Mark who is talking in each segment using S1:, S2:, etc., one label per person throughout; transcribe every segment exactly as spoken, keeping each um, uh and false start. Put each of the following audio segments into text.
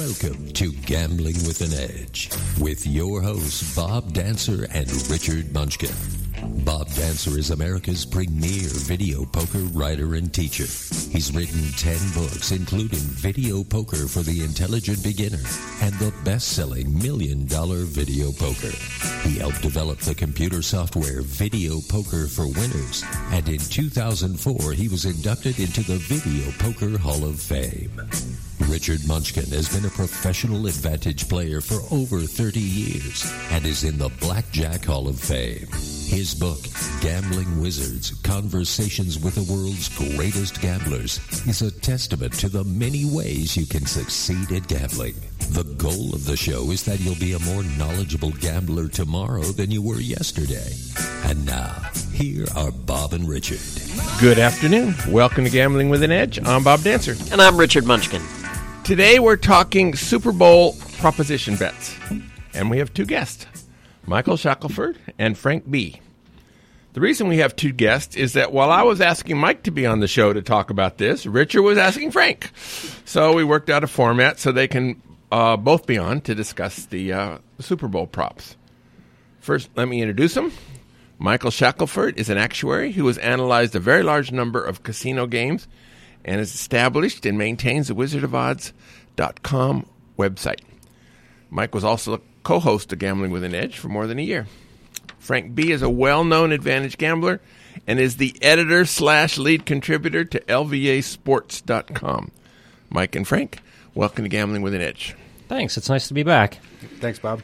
S1: Welcome to Gambling with an Edge with your hosts Bob Dancer and Richard Munchkin. Bob Dancer is America's premier video poker writer and teacher. He's written ten books, including Video Poker for the Intelligent Beginner and the best-selling Million Dollar Video Poker. He helped develop the computer software Video Poker for Winners, and in two thousand four he was inducted into the Video Poker Hall of Fame. Richard Munchkin has been a professional advantage player for over thirty years and is in the Blackjack Hall of Fame. His book, Gambling Wizards, Conversations with the World's Greatest Gamblers, is a testament to the many ways you can succeed at gambling. The goal of the show is that you'll be a more knowledgeable gambler tomorrow than you were yesterday. And now, here are Bob and Richard.
S2: Good afternoon. Welcome to Gambling with an Edge. I'm Bob Dancer.
S3: And I'm Richard Munchkin.
S2: Today we're talking Super Bowl proposition bets. And we have two guests, Michael Shackelford and Frank B. The reason we have two guests is that while I was asking Mike to be on the show to talk about this, Richard was asking Frank. So we worked out a format so they can uh, both be on to discuss the uh, Super Bowl props. First, let me introduce them. Michael Shackelford is an actuary who has analyzed a very large number of casino games and is established and maintains the wizard of odds dot com website. Mike was also a co-host of Gambling with an Edge for more than a year. Frank B. is a well-known advantage gambler and is the editor slash lead contributor to L V A sports dot com. Mike and Frank, welcome to Gambling with an Edge.
S4: Thanks. It's nice to be back.
S5: Thanks, Bob.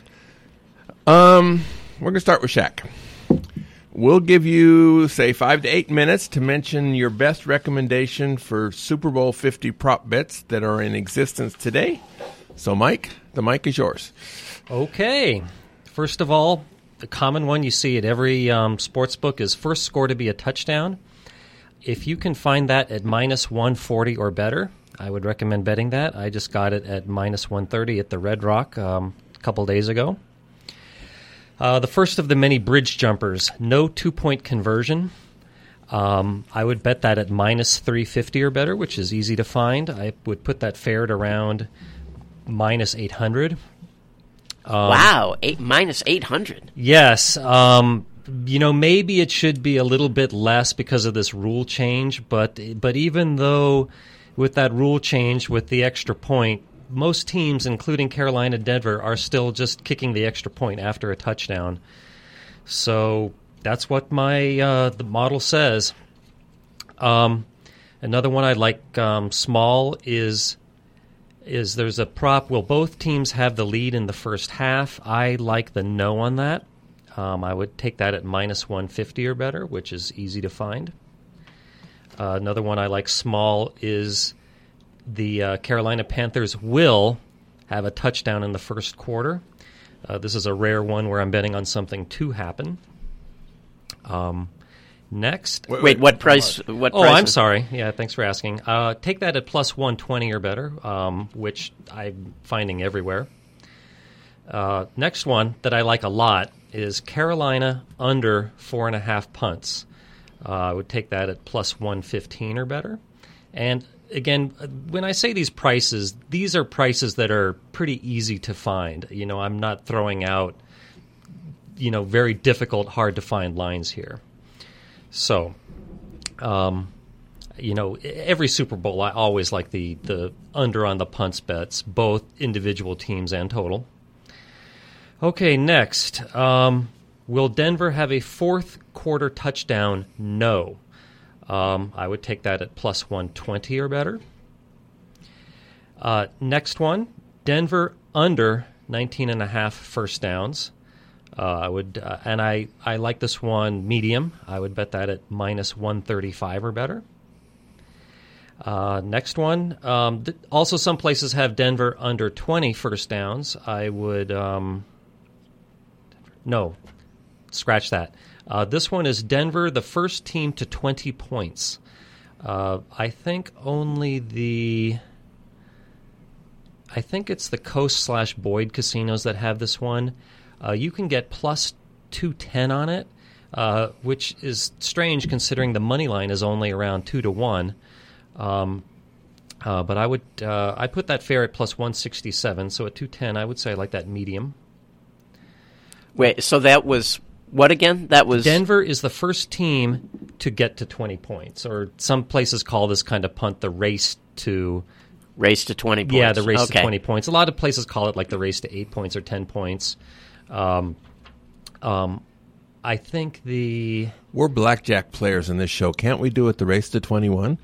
S2: Um, we're going to start with Shaq. We'll give you, say, five to eight minutes to mention your best recommendation for Super Bowl fifty prop bets that are in existence today. So, Mike, the mic is yours.
S4: Okay. First of all, the common one you see at every um, sports book is first score to be a touchdown. If you can find that at minus one forty or better, I would recommend betting that. I just got it at minus one thirty at the Red Rock um, a couple days ago. Uh, the first of the many bridge jumpers, no two-point conversion. Um, I would bet that at minus three fifty or better, which is easy to find. I would put that fair at around minus eight hundred. Um,
S3: wow, eight, minus eight hundred.
S4: Yes. Um, you know, maybe it should be a little bit less because of this rule change, but but even though with that rule change, with the extra point, most teams, including Carolina, Denver, are still just kicking the extra point after a touchdown. So that's what my uh, the model says. Um, another one I like um, small is is there's a prop. Will both teams have the lead in the first half? I like the no on that. Um, I would take that at minus one fifty or better, which is easy to find. Uh, another one I like small is the uh, Carolina Panthers will have a touchdown in the first quarter. Uh, this is a rare one where I'm betting on something to happen. Um, next.
S3: Wait, wait, what price? What
S4: oh,
S3: price
S4: I'm
S3: is-
S4: sorry. Yeah, thanks for asking. Uh, take that at plus one twenty or better, um, which I'm finding everywhere. Uh, next one that I like a lot is Carolina under four and a half punts. Uh, I would take that at plus one fifteen or better. And again, when I say these prices, these are prices that are pretty easy to find. You know, I'm not throwing out, you know, very difficult, hard to find lines here. So, um, you know, every Super Bowl, I always like the, the under on the punts bets, both individual teams and total. Okay, next. Um, will Denver have a fourth quarter touchdown? No. Um, I would take that at plus one twenty or better. Uh, next one, Denver under nineteen and a half first downs. Uh, I would, uh, and I, I like this one medium. I would bet that at minus one thirty-five or better. Uh, next one, um, th- also some places have Denver under twenty first downs. I would, um, no, scratch that. Uh, this one is Denver, the first team to twenty points. Uh, I think only the, I think it's the Coast slash Boyd casinos that have this one. Uh, you can get plus two ten on it, uh, which is strange considering the money line is only around two to one. Um, Uh, but I would uh, I put that fair at plus one sixty-seven, so at two ten I would say I like that medium.
S3: Wait, so that was what again? That was
S4: Denver is the first team to get to twenty points, or some places call this kind of punt the race to
S3: race to twenty points.
S4: Yeah, the race
S3: okay.
S4: to twenty points. A lot of places call it like the race to eight points or ten points. Um, um, I think the
S2: We're blackjack players in this show. Can't we do it the race to twenty-one?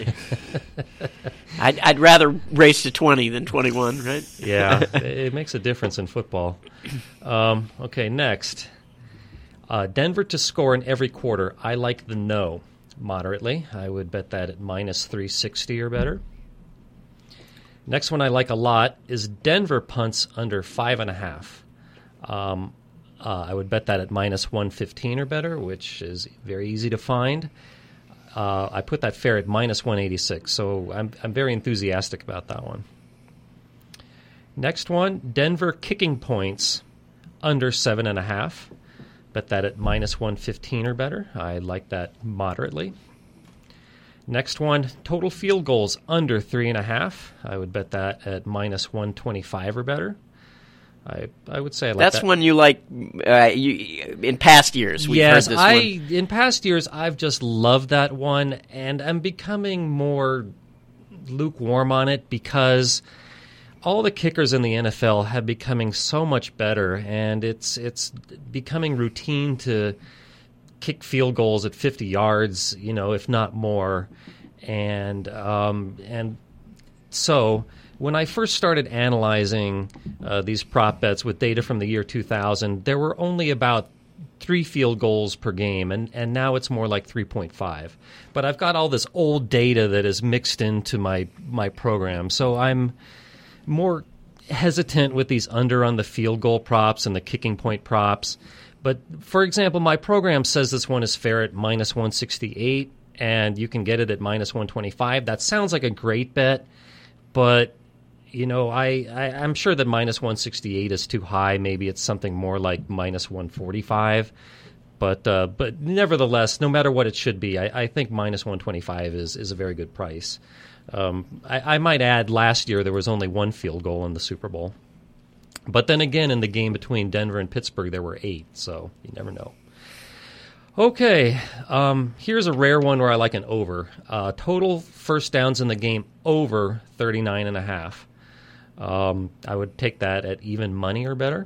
S3: I'd, I'd rather race to twenty than twenty-one, right?
S4: Yeah, it makes a difference in football. Um, okay, next. Uh, Denver to score in every quarter. I like the no moderately. I would bet that at minus three sixty or better. Next one I like a lot is Denver punts under five and a half. Um, uh, I would bet that at minus one fifteen or better, which is very easy to find. Uh, I put that fair at minus one eighty-six, so I'm I'm very enthusiastic about that one. Next one, Denver kicking points under seven and a half. Bet that at minus one fifteen or better. I like that moderately. Next one, total field goals under three and a half. I would bet that at minus one twenty-five or better. I I would say I like
S3: That's
S4: that.
S3: one you like uh, you, in past years. We've
S4: yes,
S3: heard this
S4: I
S3: one.
S4: in past years I've just loved that one, and I'm becoming more lukewarm on it because all the kickers in the N F L have becoming so much better, and it's it's becoming routine to kick field goals at fifty yards, you know, if not more, and um, and so. When I first started analyzing uh, these prop bets with data from the year two thousand, there were only about three field goals per game, and, and now it's more like three point five. But I've got all this old data that is mixed into my, my program, so I'm more hesitant with these under on the field goal props and the kicking point props. But, for example, my program says this one is fair at minus one sixty-eight, and you can get it at minus one twenty-five. That sounds like a great bet, but... You know, I, I, I'm sure that minus one sixty-eight is too high. Maybe it's something more like minus one forty-five. But uh, but nevertheless, no matter what it should be, I, I think minus one twenty-five is, is a very good price. Um, I, I might add last year there was only one field goal in the Super Bowl. But then again, in the game between Denver and Pittsburgh, there were eight, so you never know. Okay, um, here's a rare one where I like an over. Uh, total first downs in the game over thirty-nine and a half. Um, I would take that at even money or better.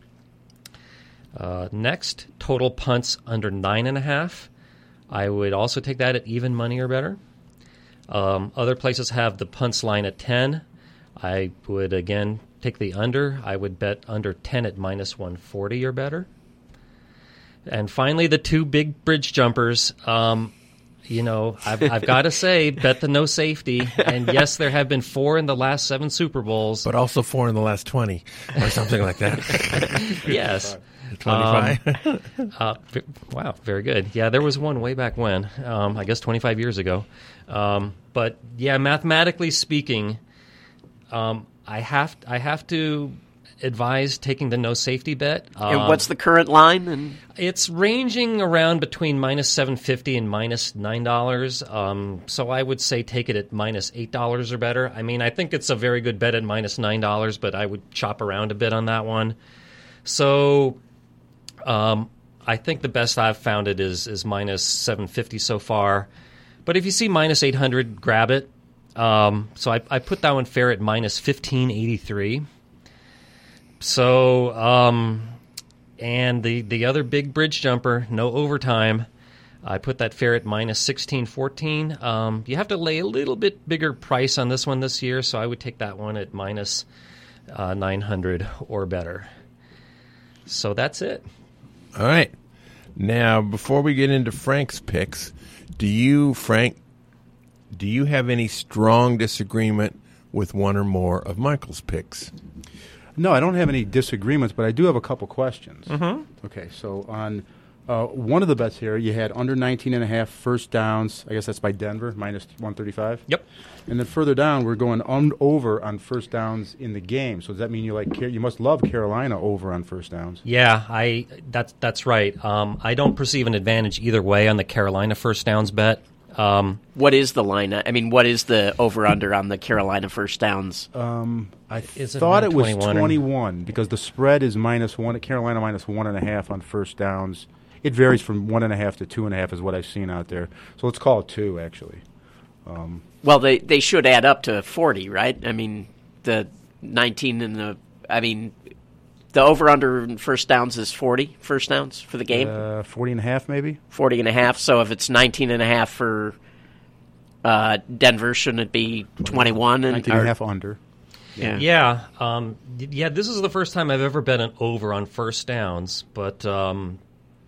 S4: Uh, next, total punts under nine and a half. I would also take that at even money or better. Um, other places have the punts line at ten. I would again take the under. I would bet under ten at minus one forty or better. And finally, the two big bridge jumpers. Um, You know, I've, I've got to say, bet the no safety. And yes, there have been four in the last seven Super Bowls.
S2: But also four in the last twenty, or something like that.
S4: Yes.
S2: twenty-five.
S4: Um, uh, v- wow, very good. Yeah, there was one way back when, um, I guess twenty-five years ago. Um, but, yeah, mathematically speaking, um, I have I have to advise taking the no safety bet. Um,
S3: And what's the current line? And
S4: It's ranging around between minus seven fifty and minus nine dollars. Um, so I would say take it at minus eight dollars or better. I mean, I think it's a very good bet at minus nine dollars, but I would chop around a bit on that one. So um, I think the best I've found it is is minus seven fifty so far. But if you see minus eight hundred, grab it. Um, so I, I put that one fair at minus fifteen eighty-three. So, um, and the, the other big bridge jumper, no overtime, I put that fair at minus sixteen fourteen. Um, you have to lay a little bit bigger price on this one this year, so I would take that one at minus uh, nine hundred or better. So that's it.
S2: All right. Now, before we get into Frank's picks, do you, Frank, do you have any strong disagreement with one or more of Michael's picks?
S5: No, I don't have any disagreements, but I do have a couple questions.
S4: Mm-hmm.
S5: Okay, so on uh, one of the bets here, you had under nineteen and a half first downs. I guess that's by Denver, minus one thirty-five.
S4: Yep.
S5: And then further down, we're going un- over on first downs in the game. So does that mean you like you must love Carolina over on first downs?
S4: Yeah, I that's that's right. Um, I don't perceive an advantage either way on the Carolina first downs bet. Um,
S3: What is the line? I mean, what is the over-under on the Carolina first downs?
S5: Um, I
S4: Is it
S5: thought
S4: around
S5: it was
S4: twenty-one or-
S5: twenty-one because the spread is minus one. Carolina minus one and a half on first downs. It varies from one and a half to two and a half is what I've seen out there. So let's call it two, actually. Um,
S3: Well, they, they should add up to forty, right? I mean, the nineteen and the, I mean, the over-under in first downs is forty first downs for the game,
S5: uh, forty and a half, maybe.
S3: forty and a half. So if it's nineteen and a half for uh, Denver, shouldn't it be twenty-one? And,
S5: nineteen and
S3: or-
S5: a half under.
S3: Yeah.
S4: Yeah, um, y- yeah. This is the first time I've ever bet an over on first downs, but um,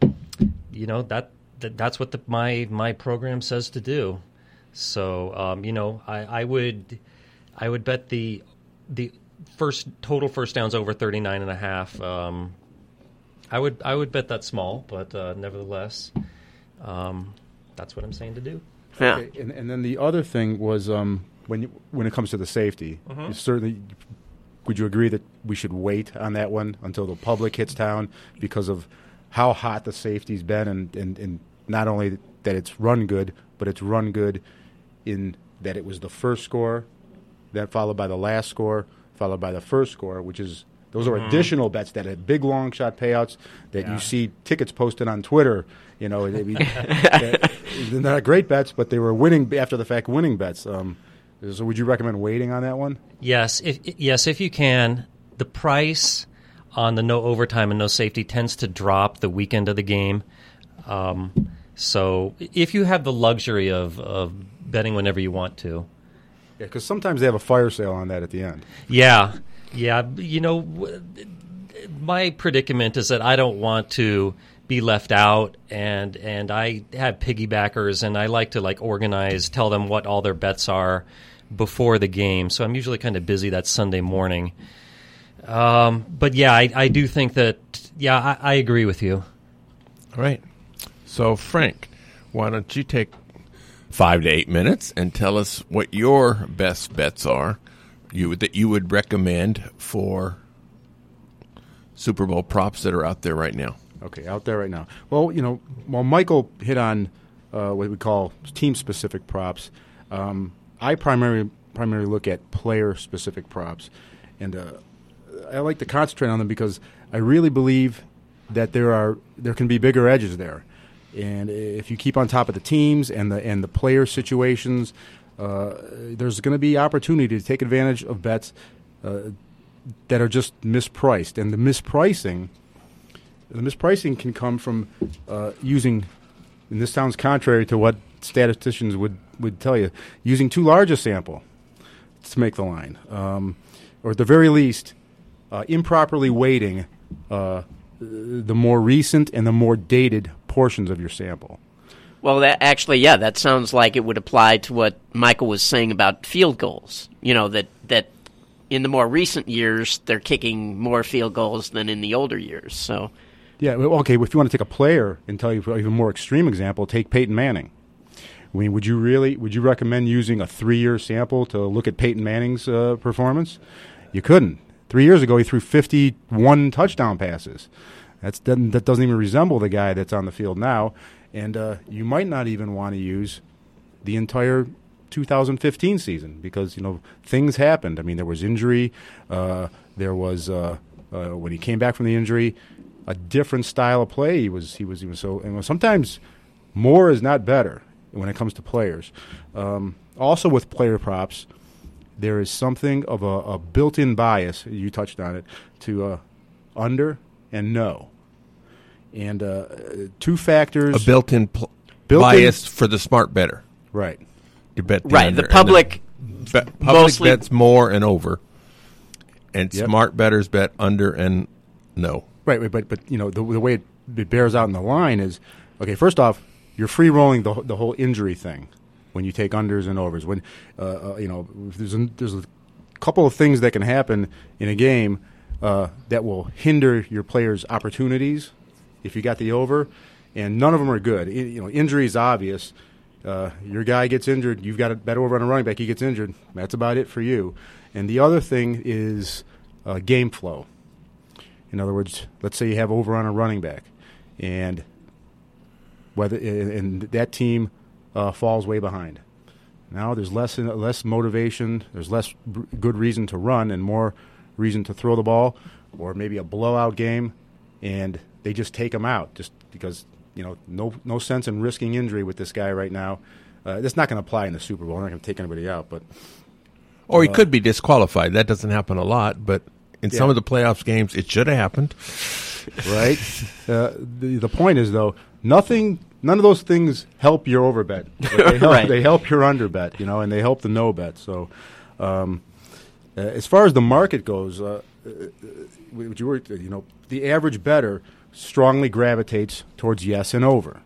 S4: you know that, that that's what the, my my program says to do. So um, you know, I, I would I would bet the the first total first downs over thirty-nine and a half. Um, I would I would bet that small, but uh, nevertheless, um, that's what I'm saying to do.
S3: Yeah.
S5: Okay, and, and then the other thing was um, when you, when it comes to the safety, you certainly would you agree that we should wait on that one until the public hits town because of how hot the safety's been, and, and, and not only that it's run good, but it's run good in that it was the first score, then followed by the last score, followed by the first score, which is those are additional bets that had big long shot payouts that you see tickets posted on Twitter. You know, they, they're not great bets, but they were winning after the fact winning bets. Um, so would you recommend waiting on that one?
S4: Yes, if yes, if you can. The price on the no overtime and no safety tends to drop the weekend of the game. Um, so if you have the luxury of, of betting whenever you want to.
S5: Yeah, because sometimes they have a fire sale on that at the end.
S4: Yeah, yeah. You know, w- my predicament is that I don't want to be left out, and and I have piggybackers, and I like to like organize, tell them what all their bets are before the game. So I'm usually kind of busy that Sunday morning. Um, but yeah, I, I do think that, yeah, I, I agree with you.
S2: All right. So, Frank, why don't you take five to eight minutes and tell us what your best bets are you would, that you would recommend for Super Bowl props that are out there right now?
S5: Okay, out there right now. Well, you know, while Michael hit on uh, what we call team-specific props, um, I primarily primarily look at player-specific props, and uh, I like to concentrate on them because I really believe that there are there can be bigger edges there, and if you keep on top of the teams and the and the player situations, uh, there's going to be opportunity to take advantage of bets uh, that are just mispriced, and the mispricing. The mispricing can come from uh, using, and this sounds contrary to what statisticians would, would tell you, using too large a sample to make the line. Um, or at the very least, uh, improperly weighting uh, the more recent and the more dated portions of your sample.
S3: Well, that actually, yeah, that sounds like it would apply to what Michael was saying about field goals. You know, that, that in the more recent years, they're kicking more field goals than in the older years, so...
S5: Yeah, well, okay, if you want to take a player and tell you an even more extreme example, take Peyton Manning. I mean, would you really, would you recommend using a three-year sample to look at Peyton Manning's uh, performance? You couldn't. Three years ago, he threw fifty-one touchdown passes. That's, doesn't, that doesn't even resemble the guy that's on the field now. And uh, you might not even want to use the entire two thousand fifteen season because, you know, things happened. I mean, there was injury. Uh, there was, uh, uh, when he came back from the injury, a different style of play. He was he was he was so and sometimes more is not better when it comes to players. Um, also with player props, there is something of a, a built-in bias. You touched on it to uh, under and no, and uh, two factors.
S2: A built-in pl-
S5: Built-in-
S2: bias for the smart better.
S5: Right.
S2: You bet the
S3: Right,
S2: under,
S3: the
S2: and
S3: public
S2: the be- public
S3: mostly-
S2: bets more and over, and
S5: Yep.
S2: smart bettors bet under and no.
S5: Right, but but you know the, the way it, it bears out in the line is okay. First off, you're free rolling the the whole injury thing when you take unders and overs. When uh, uh, you know there's a, there's a couple of things that can happen in a game uh, that will hinder your players' opportunities if you got the over, and none of them are good. I, you know, injury is obvious. Uh, your guy gets injured, you've got a bet over on a running back. He gets injured. That's about it for you. And the other thing is uh, game flow. In other words, let's say you have over on a running back, and whether and that team uh, falls way behind. Now there's less less motivation, there's less b- good reason to run and more reason to throw the ball, or maybe a blowout game, and they just take him out just because, you know, no no sense in risking injury with this guy right now. Uh, that's not going to apply in the Super Bowl. We're not going to take anybody out, but
S2: Or he
S5: uh,
S2: could be disqualified. That doesn't happen a lot, but in
S5: Yeah.
S2: some of the playoffs games, it should have happened.
S5: right? uh, the the point is though, nothing, none of those things help your over bet. But they help,
S3: Right.
S5: they help your under bet, you know, and they help the no bet. So, um, uh, as far as the market goes, uh, uh, would you were, you know, the average bettor strongly gravitates towards yes and over.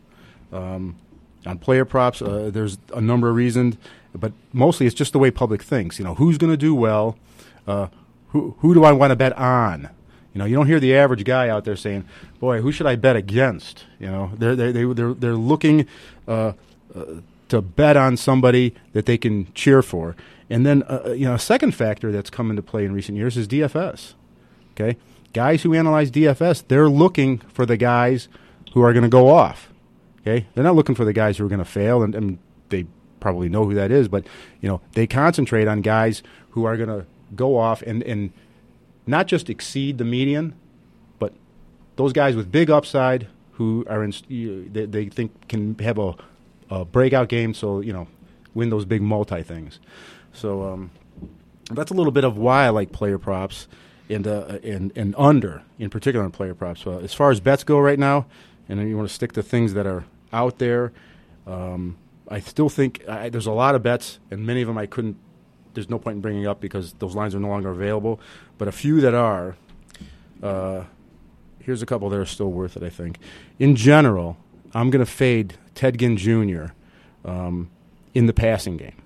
S5: Um, on player props, uh, there's a number of reasons, but mostly it's just the way public thinks. You know, who's going to do well? Uh, who who do I want to bet on? You know, you don't hear the average guy out there saying, "Boy, who should I bet against?" You know, they're they they they're they're looking uh, uh, to bet on somebody that they can cheer for. And then, uh, you know, a second factor that's come into play in recent years is D F S. Okay, guys who analyze D F S, they're looking for the guys who are going to go off. Okay, they're not looking for the guys who are going to fail, and, and they probably know who that is. But you know, they concentrate on guys who are going to go off and and not just exceed the median, but those guys with big upside who are in, they, they think can have a, a breakout game, so, you know, win those big multi things. So um, that's a little bit of why I like player props and uh, and and under in particular on player props. Uh, as far as bets go right now, and you want to stick to things that are out there, um, I still think I, there's a lot of bets, and many of them I couldn't. There's no point in bringing up because those lines are no longer available. But a few that are, uh, here's a couple that are still worth it, I think. In general, I'm going to fade Ted Ginn Junior um, in the passing game.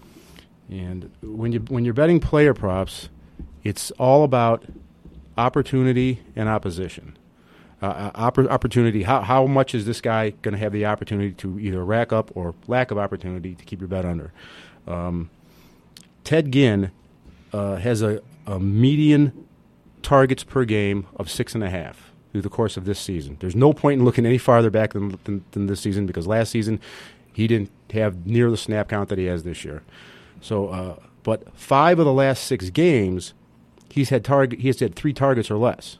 S5: And when you when you're betting player props, it's all about opportunity and opposition. Uh, oppor- opportunity. How how much is this guy going to have the opportunity to either rack up or lack of opportunity to keep your bet under? Um, Ted Ginn uh, has a, a median targets per game of six and a half through the course of this season. There's no point in looking any farther back than, than, than this season because last season he didn't have near the snap count that he has this year. So, uh, but five of the last six games, he's had target. He has had three targets or less.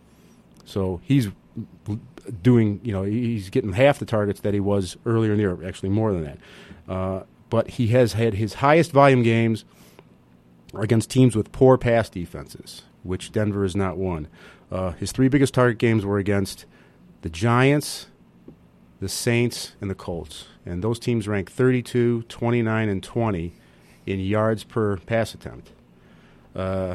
S5: So he's doing, you know, he's getting half the targets that he was earlier in the year. Actually, more than that. Uh, but he has had his highest volume games against teams with poor pass defenses, which Denver is not one. Uh, his three biggest target games were against the Giants, the Saints, and the Colts. And those teams rank thirty-two, twenty-nine, and twenty in yards per pass attempt. Uh,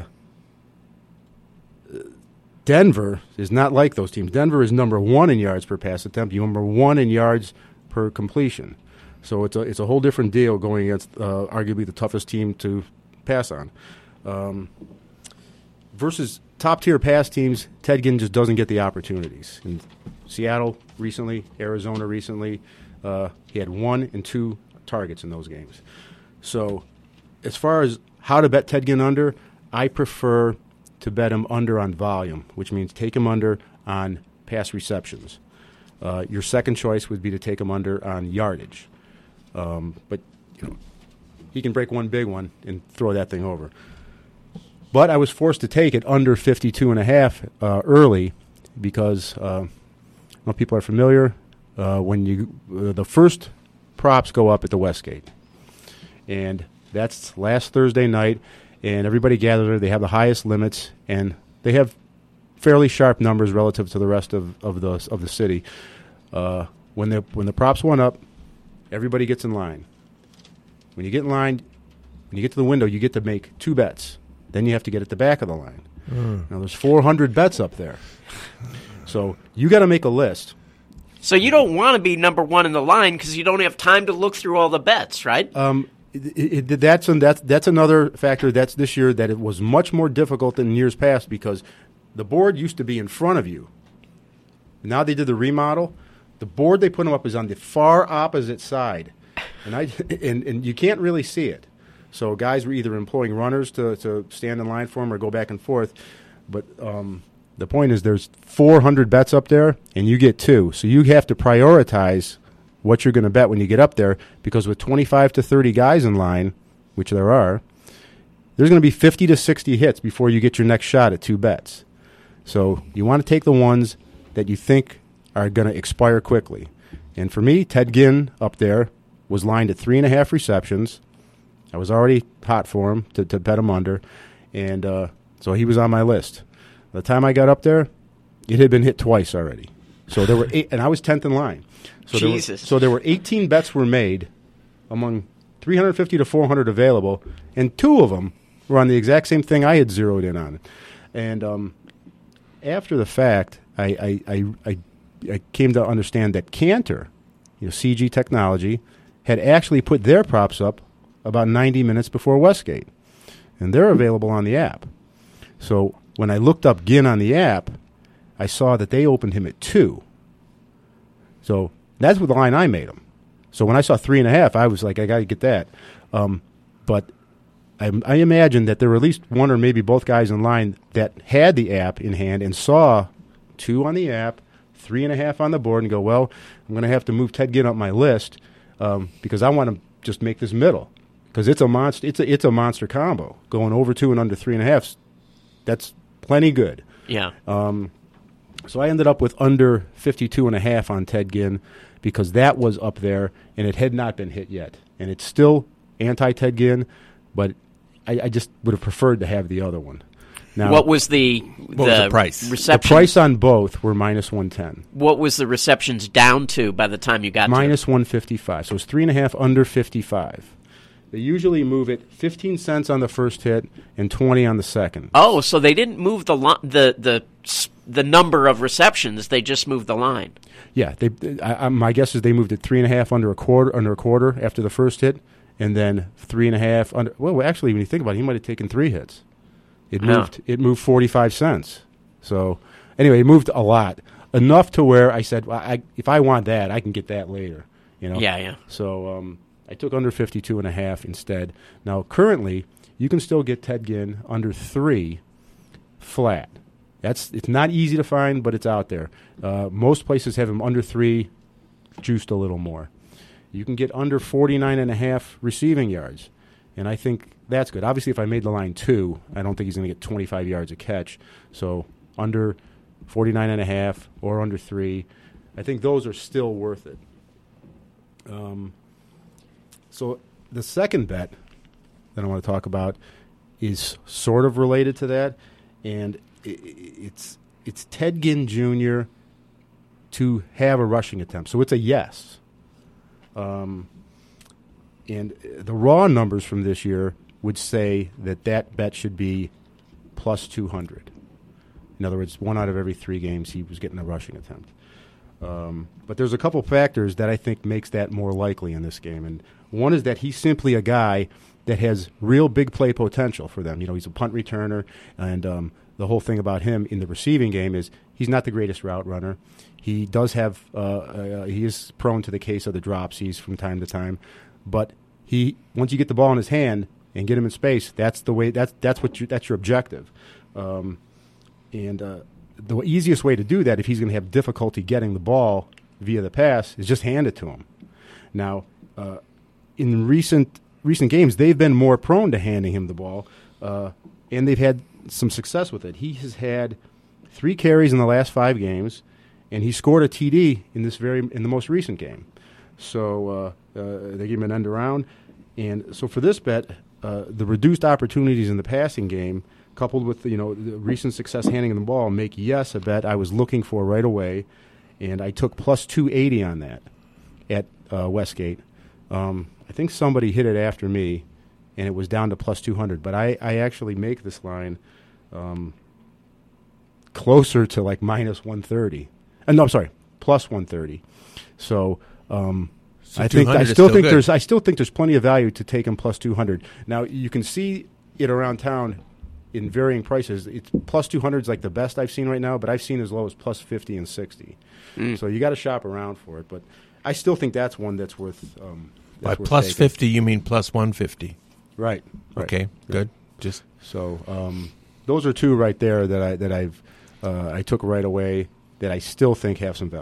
S5: Denver is not like those teams. Denver is number one in yards per pass attempt, number one in yards per completion. So it's a it's a whole different deal going against uh, arguably the toughest team to pass on. Um, versus top-tier pass teams, Ted Ginn just doesn't get the opportunities. In Seattle recently, Arizona recently, uh, he had one and two targets in those games. So as far as how to bet Ted Ginn under, I prefer to bet him under on volume, which means take him under on pass receptions. Uh, your second choice would be to take him under on yardage. Um, but, you know, he can break one big one and throw that thing over. But I was forced to take it under fifty-two and a half uh, early because, uh, well, people are familiar, uh, when you uh, the first props go up at the Westgate. And that's last Thursday night, and everybody gathers there. They have the highest limits, and they have fairly sharp numbers relative to the rest of, of the of the city. Uh, when the when the props went up, everybody gets in line. When you get in line, when you get to the window, you get to make two bets. Then you have to get at the back of the line. Mm. Now, there's four hundred bets up there. So you got to make a list.
S3: So you don't want to be number one in the line because you don't have time to look through all the bets, right?
S5: Um, it, it, that's, an, that's, that's another factor that's this year that it was much more difficult than years past because the board used to be in front of you. Now they did the remodel. The board they put them up is on the far opposite side, and I and, and you can't really see it. So guys were either employing runners to, to stand in line for them or go back and forth. But um, the point is there's four hundred bets up there, and you get two. So you have to prioritize what you're going to bet when you get up there, because with twenty-five to thirty guys in line, which there are, there's going to be fifty to sixty hits before you get your next shot at two bets. So you want to take the ones that you think are going to expire quickly. And for me, Ted Ginn up there was lined at three and a half receptions. I was already hot for him to, to bet him under, and uh, so he was on my list. By the time I got up there, it had been hit twice already. So there were eight, and I was tenth in line. So
S3: Jesus.
S5: There were, so there were eighteen bets were made among three hundred fifty to four hundred available, and two of them were on the exact same thing I had zeroed in on. And um, after the fact, I, I, I, I, I came to understand that Cantor, you know, C G Technology, had actually put their props up about ninety minutes before Westgate. And they're available on the app. So when I looked up Ginn on the app, I saw that they opened him at two. So that's what the line I made him. So when I saw three and a half, I was like, I got to get that. Um, but I, I imagine that there were at least one or maybe both guys in line that had the app in hand and saw two on the app, three and a half on the board, and go, well, I'm going to have to move Ted Ginn up my list um, because I want to just make this middle, because it's a monster. It's a it's a monster combo going over two and under three and a half. That's plenty good.
S3: Yeah.
S5: Um, so I ended up with under fifty-two and a half on Ted Ginn because that was up there and it had not been hit yet, and it's still anti-Ted Ginn, but I, I just would have preferred to have the other one. Now,
S3: what was the
S2: what was the price?
S3: Reception?
S5: The price on both were minus one ten.
S3: What was the receptions down to by the time you got
S5: minus
S3: to it?
S5: one fifty-five. So it's three and a half under fifty-five. They usually move it fifteen cents on the first hit and twenty on the second.
S3: Oh, so they didn't move the li- the the the number of receptions; they just moved the line.
S5: Yeah, they. I, I, my guess is they moved it three and a half under a quarter under a quarter after the first hit, and then three and a half under. Well, actually, when you think about it, he might have taken three hits. It moved. It moved forty-five cents. So anyway, it moved a lot, enough to where I said, well, I, if I want that, I can get that later. You know.
S3: Yeah, yeah.
S5: So um, I took under fifty-two and a half instead. Now currently, you can still get Ted Ginn under three flat. That's it's not easy to find, but it's out there. Uh, most places have him under three, juiced a little more. You can get under forty-nine and a half receiving yards, and I think that's good. Obviously, if I made the line two, I don't think he's going to get twenty-five yards a catch. So under forty-nine and a half or under three, I think those are still worth it. Um, so the second bet that I want to talk about is sort of related to that, and it's it's Ted Ginn Junior to have a rushing attempt. So it's a yes. Um, and the raw numbers from this year would say that that bet should be plus two hundred. In other words, one out of every three games he was getting a rushing attempt. Um, but there's a couple factors that I think makes that more likely in this game. And one is that he's simply a guy that has real big play potential for them. You know, he's a punt returner, and um, the whole thing about him in the receiving game is he's not the greatest route runner. He does have uh, uh, he is prone to the case of the dropsies from time to time, but he once you get the ball in his hand and get him in space, that's the way. That's that's what you, that's your objective. Um, and uh, the easiest way to do that, if he's going to have difficulty getting the ball via the pass, is just hand it to him. Now, uh, in recent recent games, they've been more prone to handing him the ball, uh, and they've had some success with it. He has had three carries in the last five games, and he scored a T D in this very in the most recent game. So uh, uh, they gave him an end around, and so for this bet, uh, the reduced opportunities in the passing game, coupled with you know the recent success handing him the ball, make yes a bet I was looking for right away, and I took plus two eighty on that at uh, Westgate. Um, I think somebody hit it after me, and it was down to plus two hundred. But I, I actually make this line um, closer to like minus one thirty. Uh, no, I'm sorry, plus one thirty. So, um,
S2: so
S5: I think I
S2: is
S5: still
S2: still
S5: think
S2: good.
S5: there's I still think there's plenty of value to take him plus two hundred. Now you can see it around town in varying prices. It's plus two hundred is like the best I've seen right now, but I've seen as low as plus fifty and sixty. Mm. So you got to shop around for it. But I still think that's one that's worth. Um,
S2: By plus
S5: taking.
S2: fifty, you mean plus one fifty?
S5: Right. right.
S2: Okay.
S5: Yeah.
S2: Good. Just
S5: so um, those are two right there that I that I've uh, I took right away that I still think have some value.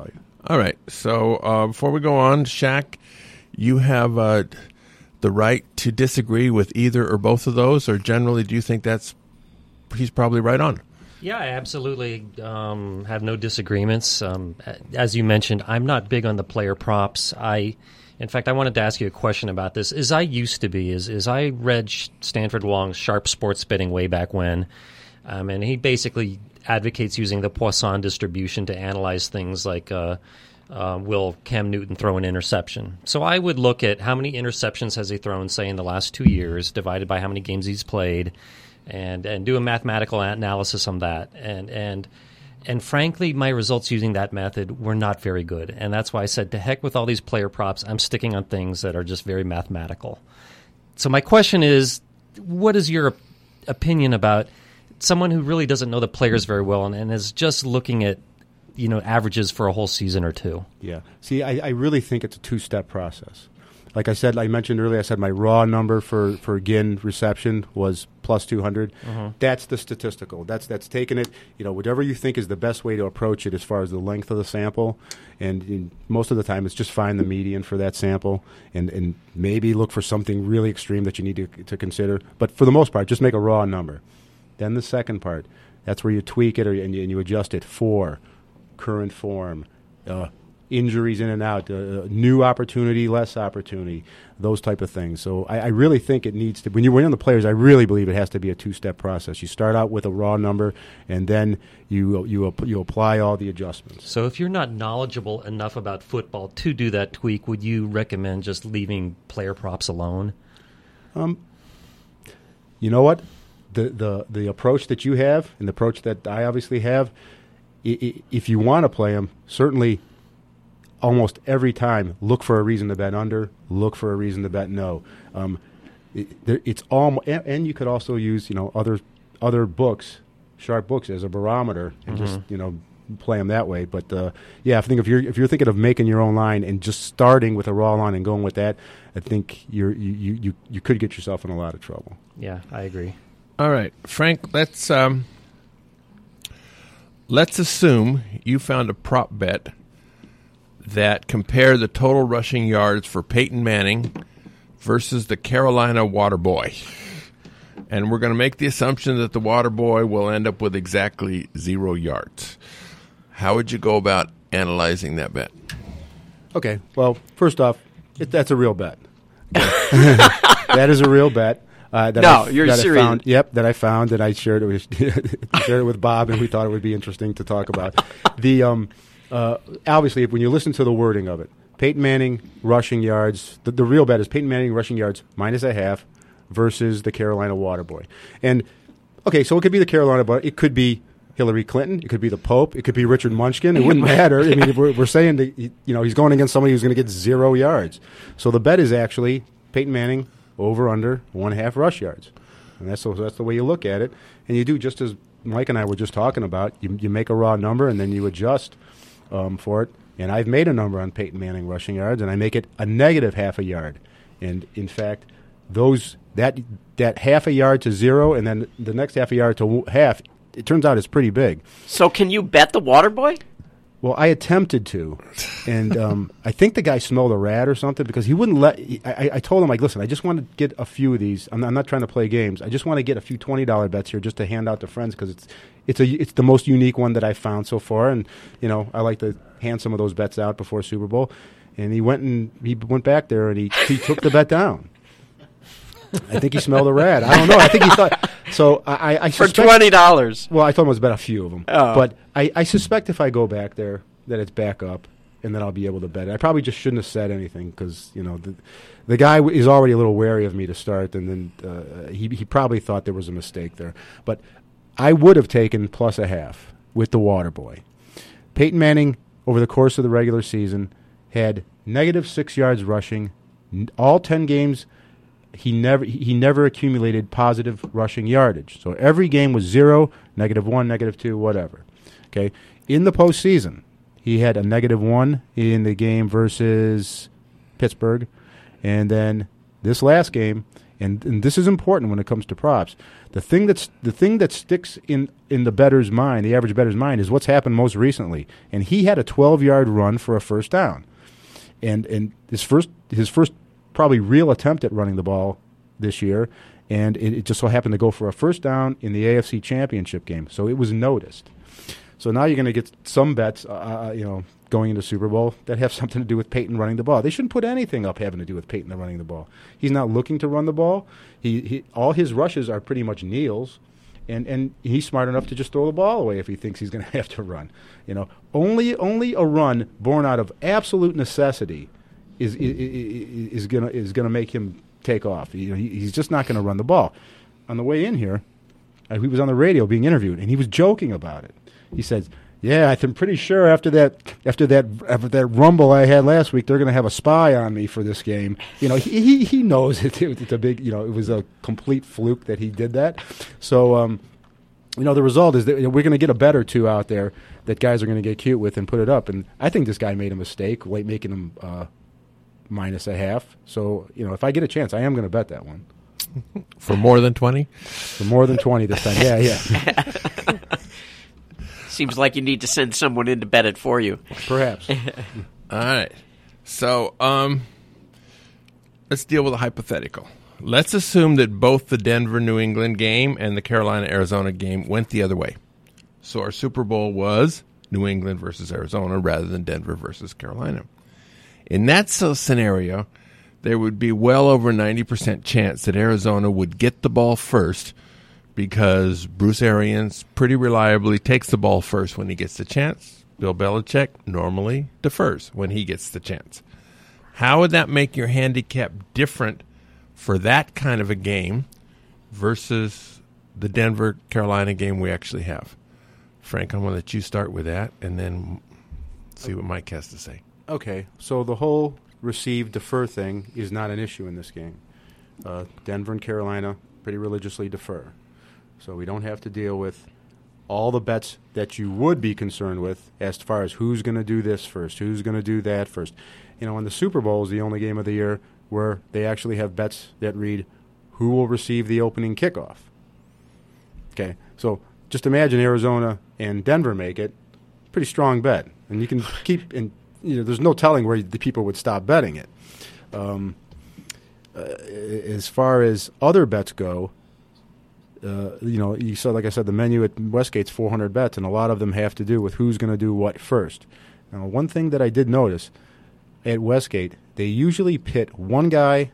S2: All right. So uh, before we go on, Shaq, you have uh, the right to disagree with either or both of those, or generally do you think that's he's probably right on?
S4: Yeah, I absolutely um, have no disagreements. Um, as you mentioned, I'm not big on the player props. I, in fact, I wanted to ask you a question about this. As I used to be, is is I read Stanford Wong's Sharp Sports Betting way back when, um, and he basically advocates using the Poisson distribution to analyze things like uh, uh, will Cam Newton throw an interception. So I would look at how many interceptions has he thrown, say, in the last two years, divided by how many games he's played, and and do a mathematical analysis on that. And and and frankly, my results using that method were not very good. And that's why I said, to heck with all these player props. I'm sticking on things that are just very mathematical. So my question is, what is your opinion about someone who really doesn't know the players very well and, and is just looking at, you know, averages for a whole season or two?
S5: Yeah. See, I, I really think it's a two-step process. Like I said, I mentioned earlier, I said my raw number for, for Ginn reception was plus two hundred. Mm-hmm. That's the statistical. That's that's taking it, you know, whatever you think is the best way to approach it as far as the length of the sample. And, and most of the time, it's just find the median for that sample and, and maybe look for something really extreme that you need to, to consider. But for the most part, just make a raw number. Then the second part, that's where you tweak it or, and, you, and you adjust it for current form, uh, injuries in and out, uh, new opportunity, less opportunity, those type of things. So I, I really think it needs to, when you're winning the players, I really believe it has to be a two-step process. You start out with a raw number, and then you you you apply all the adjustments.
S4: So if you're not knowledgeable enough about football to do that tweak, would you recommend just leaving player props alone?
S5: Um, you know what? The, the, the approach that you have and the approach that I obviously have, I, I, if you want to play them, certainly almost every time, look for a reason to bet under, look for a reason to bet no. Um, it, it's all, and, and you could also use, you know, other other books, sharp books, as a barometer, and mm-hmm. just, you know, play them that way. But uh, yeah, I think if you're if you're thinking of making your own line and just starting with a raw line and going with that, I think you're you you you could get yourself in a lot of trouble.
S4: Yeah, I agree.
S2: All right, Frank. Let's um, let's assume you found a prop bet that compare the total rushing yards for Peyton Manning versus the Carolina Waterboy. And we're going to make the assumption that the Waterboy will end up with exactly zero yards. How would you go about analyzing that bet?
S5: Okay, well, first off, it, that's a real bet. That is a real bet. Uh, that
S3: no,
S5: I,
S3: you're
S5: that
S3: serious.
S5: I found, yep, that I found, and I shared it with shared it with Bob, and we thought it would be interesting to talk about. The um, uh, obviously, when you listen to the wording of it, Peyton Manning rushing yards. The, the real bet is Peyton Manning rushing yards minus a half versus the Carolina Waterboy. And okay, so it could be the Carolina, but it could be Hillary Clinton, it could be the Pope, it could be Richard Munchkin. It wouldn't matter. I mean, we're, we're saying that, you know, he's going against somebody who's going to get zero yards. So the bet is actually Peyton Manning over under one half rush yards, and that's the, that's the way you look at it. And you do just as Mike and I were just talking about. You you make a raw number and then you adjust um, for it. And I've made a number on Peyton Manning rushing yards, and I make it a negative half a yard. And in fact, those that that half a yard to zero, and then the next half a yard to half, it turns out it's pretty big.
S3: So can you bet the Waterboy?
S5: Well, I attempted to, and um, I think the guy smelled a rat or something because he wouldn't let. I, I told him, like, listen, I just want to get a few of these. I'm not, I'm not trying to play games. I just want to get a few twenty dollar bets here just to hand out to friends because it's it's a it's the most unique one that I've found so far, and you know I like to hand some of those bets out before Super Bowl. And he went and he went back there and he he took the bet down. I think he smelled a rat. I don't know. I think he thought. So I, I
S3: for
S5: suspect,
S3: twenty dollars.
S5: Well, I told him it was about a few of them.
S3: Oh.
S5: But I, I suspect if I go back there that it's back up, and then I'll be able to bet it. I probably just shouldn't have said anything because you know the the guy w- is already a little wary of me to start, and then uh, he he probably thought there was a mistake there. But I would have taken plus a half with the Waterboy. Peyton Manning over the course of the regular season had negative six yards rushing, n- all ten games. He never he never accumulated positive rushing yardage. So every game was zero, negative one, negative two, whatever. Okay. In the postseason, he had a negative one in the game versus Pittsburgh, and then this last game And, and this is important when it comes to props. The thing that's the thing that sticks in, in the bettor's mind, the average bettor's mind, is what's happened most recently. And he had a twelve-yard run for a first down, and and his first his first probably real attempt at running the ball this year, and it, it just so happened to go for a first down in the A F C Championship game. So it was noticed. So now you're going to get some bets, uh, you know, going into Super Bowl that have something to do with Peyton running the ball. They shouldn't put anything up having to do with Peyton running the ball. He's not looking to run the ball. He, he all his rushes are pretty much kneels, and, and he's smart enough to just throw the ball away if he thinks he's going to have to run. You know, only only a run born out of absolute necessity is is, is going to is going to make him take off. You know, he, he's just not going to run the ball. On the way in here, uh, he was on the radio being interviewed, and he was joking about it. He says, "Yeah, I'm pretty sure after that, after that, after that rumble I had last week, they're going to have a spy on me for this game." You know, he he, he knows it. It's a big, you know, it was a complete fluke that he did that. So, um, you know, the result is that we're going to get a bet or two out there that guys are going to get cute with and put it up. And I think this guy made a mistake, late making him uh, minus a half. So, you know, if I get a chance, I am going to bet that one
S2: For more than twenty?
S5: For more than twenty this time. Yeah, yeah.
S3: Seems like you need to send someone in to bet it for you.
S5: Perhaps.
S2: All right. So um, let's deal with a hypothetical. Let's assume that both the Denver-New England game and the Carolina-Arizona game went the other way. So our Super Bowl was New England versus Arizona rather than Denver versus Carolina. In that scenario, there would be well over ninety percent chance that Arizona would get the ball first, because Bruce Arians pretty reliably takes the ball first when he gets the chance. Bill Belichick normally defers when he gets the chance. How would that make your handicap different for that kind of a game versus the Denver-Carolina game we actually have? Frank, I'm going to let you start with that and then see what Mike has to say.
S5: Okay, so the whole receive-defer thing is not an issue in this game. Uh, Denver and Carolina pretty religiously defer. So we don't have to deal with all the bets that you would be concerned with as far as who's going to do this first, who's going to do that first. You know, and the Super Bowl is the only game of the year where they actually have bets that read who will receive the opening kickoff. Okay, so just imagine Arizona and Denver make it. Pretty strong bet. And you can keep, and you know, there's no telling where the people would stop betting it. Um, uh, as far as other bets go, Uh, you know, you saw, like I said, the menu at Westgate's four hundred bets, and a lot of them have to do with who's going to do what first. Now, one thing that I did notice at Westgate, they usually pit one guy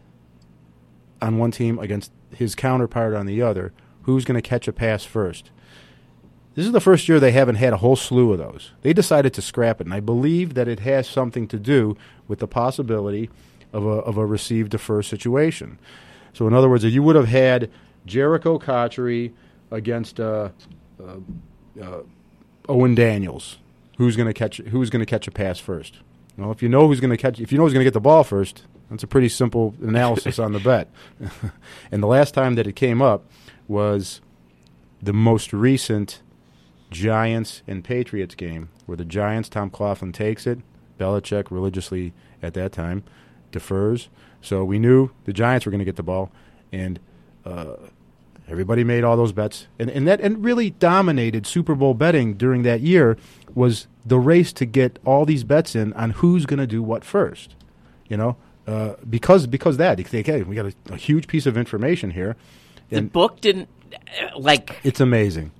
S5: on one team against his counterpart on the other, who's going to catch a pass first. This is the first year they haven't had a whole slew of those. They decided to scrap it, and I believe that it has something to do with the possibility of a, of a receive-defer situation. So, in other words, if you would have had Jericho Cotchery against uh, uh, uh, Owen Daniels, who's going to catch who's going to catch a pass first? Well, if you know who's going to catch, if you know who's going to get the ball first, that's a pretty simple analysis on the bet. And the last time that it came up was the most recent Giants and Patriots game, where the Giants, Tom Coughlin takes it, Belichick religiously at that time defers. So we knew the Giants were going to get the ball, and Uh, everybody made all those bets, and and that and really dominated Super Bowl betting during that year was the race to get all these bets in on who's going to do what first. You know, uh, because because that they think, hey, we got a, a huge piece of information here.
S3: The book didn't uh, like.
S5: It's amazing.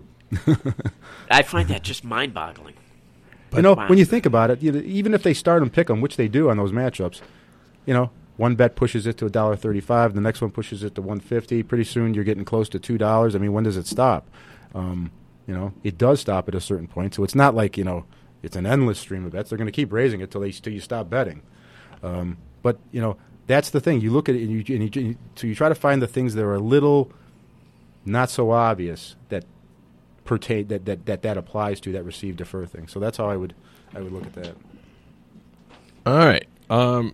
S3: I find that just mind-boggling.
S5: But you know,
S3: wow.
S5: when you think about it, you know, even if they start and pick them, which they do on those matchups, you know. One bet pushes it to one dollar thirty-five. The next one pushes it to one fifty. Pretty soon you're getting close to two dollars. I mean, when does it stop? Um, you know, it does stop at a certain point. So it's not like, you know, it's an endless stream of bets. They're going to keep raising it till they till you stop betting. Um, but you know, that's the thing. You look at it and you, and you so you try to find the things that are a little not so obvious that pertain that that that, that applies to that receive defer thing. So that's how I would I would look at that.
S2: All right. Um,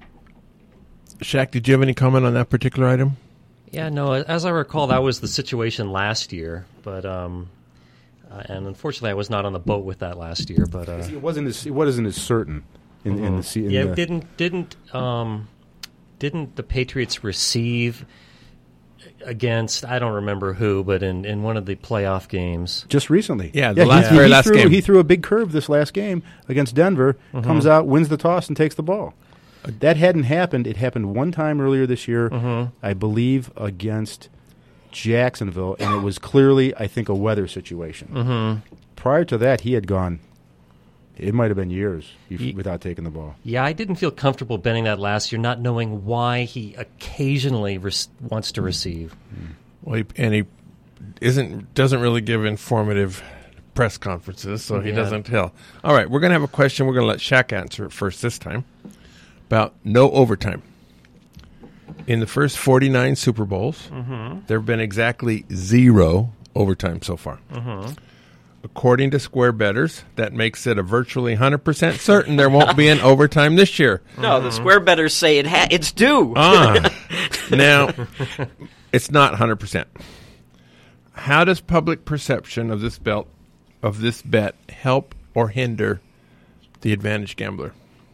S2: Shaq, did you have any comment on that particular item?
S4: Yeah, no, as I recall, that was the situation last year, but um, uh, and unfortunately, I was not on the boat with that last year. But uh,
S5: it wasn't as it wasn't as certain in, in the in
S4: yeah,
S5: the,
S4: didn't didn't um, didn't the Patriots receive against, I don't remember who, but in, in one of the playoff games.
S5: Just recently.
S2: Yeah, the last, very
S5: he
S2: last
S5: threw,
S2: game.
S5: He threw a big curve this last game against Denver,
S4: Mm-hmm.
S5: comes out, wins the toss, and takes the ball. That hadn't happened. It happened one time earlier this year,
S4: Mm-hmm.
S5: I believe, against Jacksonville, and it was clearly, I think, a weather situation.
S4: Mm-hmm.
S5: Prior to that, he had gone, it might have been years bef-
S4: Ye-
S5: without taking the ball.
S4: Yeah, I didn't feel comfortable betting that last year, not knowing why he occasionally re- wants to receive.
S2: Well, he, and he isn't doesn't really give informative press conferences, so he
S4: Yeah.
S2: doesn't tell. All right, we're going to have a question. We're going to let Shaq answer it first this time about no overtime. In the first forty-nine Super Bowls,
S4: Mm-hmm.
S2: there have been exactly zero overtime so far.
S4: Mm-hmm.
S2: According to Square Bettors, that makes it a virtually one hundred percent certain there won't be an overtime this year.
S3: No, the square bettors say it ha- it's due.
S2: Ah, now, it's not one hundred percent. How does public perception of this belt of this bet help or hinder the advantage gambler?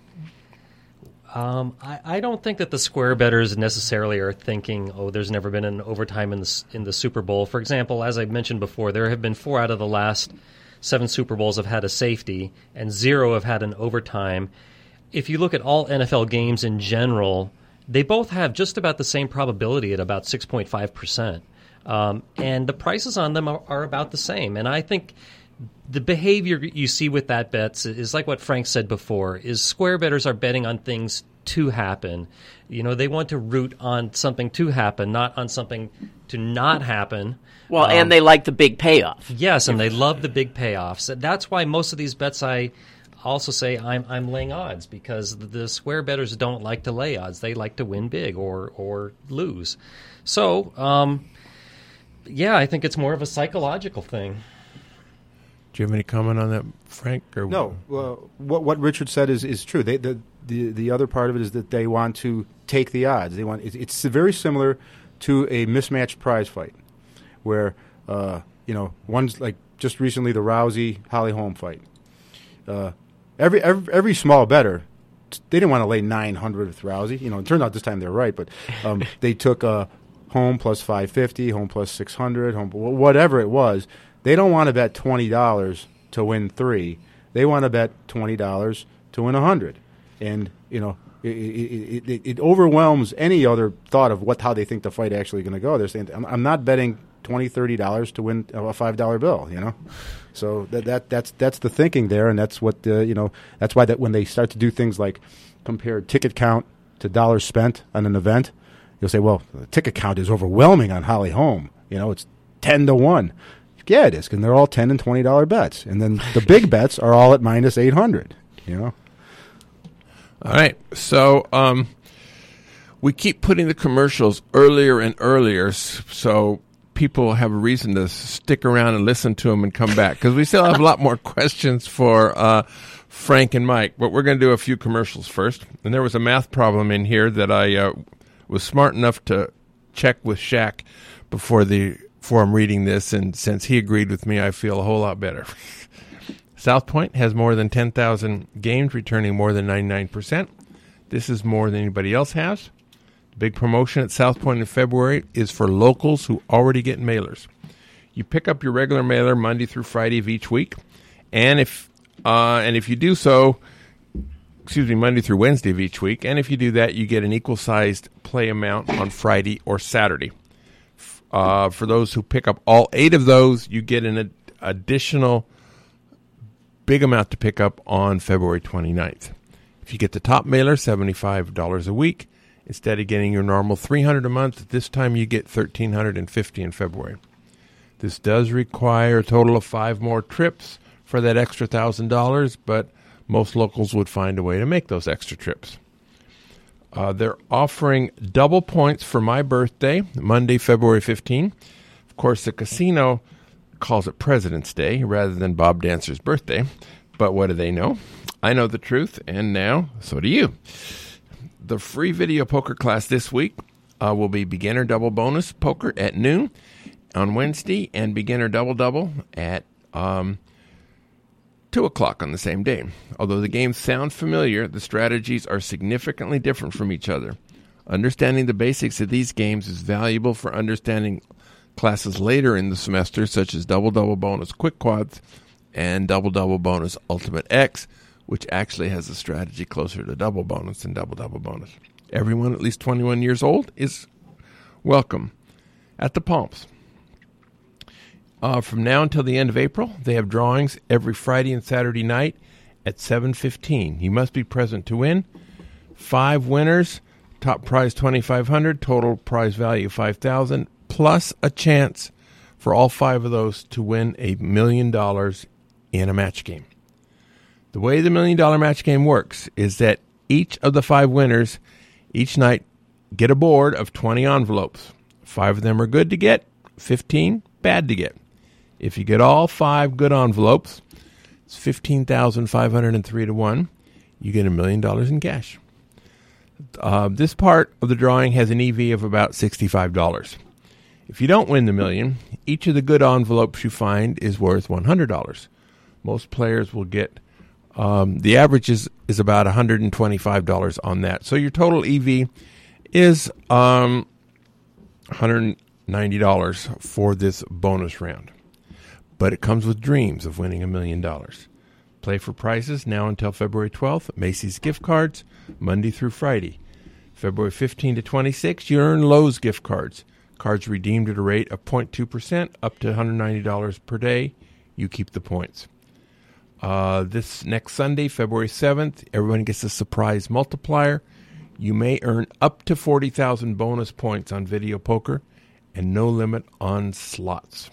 S4: Um, I, I don't think that the square bettors necessarily are thinking, oh, there's never been an overtime in the s- in the Super Bowl. For example, as I mentioned before, there have been four out of the last seven Super Bowls have had a safety, and zero have had an overtime. If you look at all N F L games in general, they both have just about the same probability at about six point five percent. Um, and the prices on them are, are about the same. And I think the behavior you see with that bets is like what Frank said before, is square bettors are betting on things to happen. You know, they want to root on something to happen, not on something to not happen.
S3: Well,
S4: Um,
S3: and they like the big payoff.
S4: Yes, and they love the big payoffs. That's why most of these bets I also say I'm I'm laying odds, because the, the square bettors don't like to lay odds. They like to win big or or lose. So, um, yeah, I think it's more of a psychological thing.
S2: Do you have any comment on that, Frank? Or
S5: No, well, what what Richard said is, is true. They, the, the the other part of it is that they want to take the odds. They want it's, it's very similar to a mismatched prize fight, where uh, you know one's like just recently the Rousey Holly Holm fight. Uh, every, every every small bettor, they didn't want to lay nine hundred with Rousey. You know, it turned out this time they're right, but um, they took uh, Holm plus five fifty, Holm plus six hundred, Holm whatever it was. They don't want to bet twenty dollars to win three. They want to bet twenty dollars to win a hundred, and you know it, it, it, it overwhelms any other thought of what how they think the fight actually going to go. They're saying, I'm, I'm not betting twenty, thirty dollars to win a five dollar bill. You know, so that, that that's that's the thinking there, and that's what uh, you know. That's why that when they start to do things like compare ticket count to dollars spent on an event, you'll say, well, the ticket count is overwhelming on Holly Holm. You know, it's ten to one. Yeah, it is, because they're all ten and twenty dollar bets, and then the big bets are all at minus eight hundred. You know.
S2: All right, so um, we keep putting the commercials earlier and earlier, s- so people have a reason to stick around and listen to them and come back, because we still have a lot more questions for uh, Frank and Mike. But we're going to do a few commercials first, and there was a math problem in here that I uh, was smart enough to check with Shaq before the. Before I'm reading this, and since he agreed with me, I feel a whole lot better. South Point has more than ten thousand games, returning more than ninety-nine percent. This is more than anybody else has. The big promotion at South Point in February is for locals who already get mailers. You pick up your regular mailer Monday through Friday of each week, and if uh, and if you do so, excuse me, Monday through Wednesday of each week, and if you do that, you get an equal-sized play amount on Friday or Saturday. Uh, for those who pick up all eight of those, you get an ad- additional big amount to pick up on February twenty-ninth. If you get the top mailer, seventy-five dollars a week, instead of getting your normal three hundred dollars a month, this time you get one thousand three hundred fifty dollars in February. This does require a total of five more trips for that extra one thousand dollars, but most locals would find a way to make those extra trips. Uh, they're offering double points for my birthday, Monday, February fifteenth. Of course, the casino calls it President's Day rather than Bob Dancer's birthday. But what do they know? I know the truth, and now so do you. The free video poker class this week uh, will be beginner double bonus poker at noon on Wednesday and beginner double double at um, two o'clock on the same day. Although the games sound familiar, the strategies are significantly different from each other. Understanding the basics of these games is valuable for understanding classes later in the semester, such as Double Double Bonus Quick Quads and Double Double Bonus Ultimate X, which actually has a strategy closer to Double Bonus than Double Double Bonus. Everyone at least twenty-one years old is welcome at the Palms. Uh, from now until the end of April, they have drawings every Friday and Saturday night at seven fifteen. You must be present to win. Five winners, top prize twenty-five hundred dollars, total prize value five thousand dollars, plus a chance for all five of those to win a million dollars in a match game. The way the million dollar match game works is that each of the five winners each night get a board of twenty envelopes. Five of them are good to get, fifteen bad to get. If you get all five good envelopes, it's fifteen thousand five hundred three to one. You get a million dollars in cash. Uh, this part of the drawing has an E V of about sixty-five dollars. If you don't win the million, each of the good envelopes you find is worth one hundred dollars. Most players will get, um, the average is, is about one hundred twenty-five dollars on that. So your total E V is um, one hundred ninety dollars for this bonus round. But it comes with dreams of winning a million dollars. Play for prizes now until February twelfth. Macy's gift cards, Monday through Friday. February fifteenth to twenty-sixth, you earn Lowe's gift cards. Cards redeemed at a rate of zero point two percent up to one hundred ninety dollars per day. You keep the points. Uh, this next Sunday, February seventh, everyone gets a surprise multiplier. You may earn up to forty thousand bonus points on video poker and no limit on slots.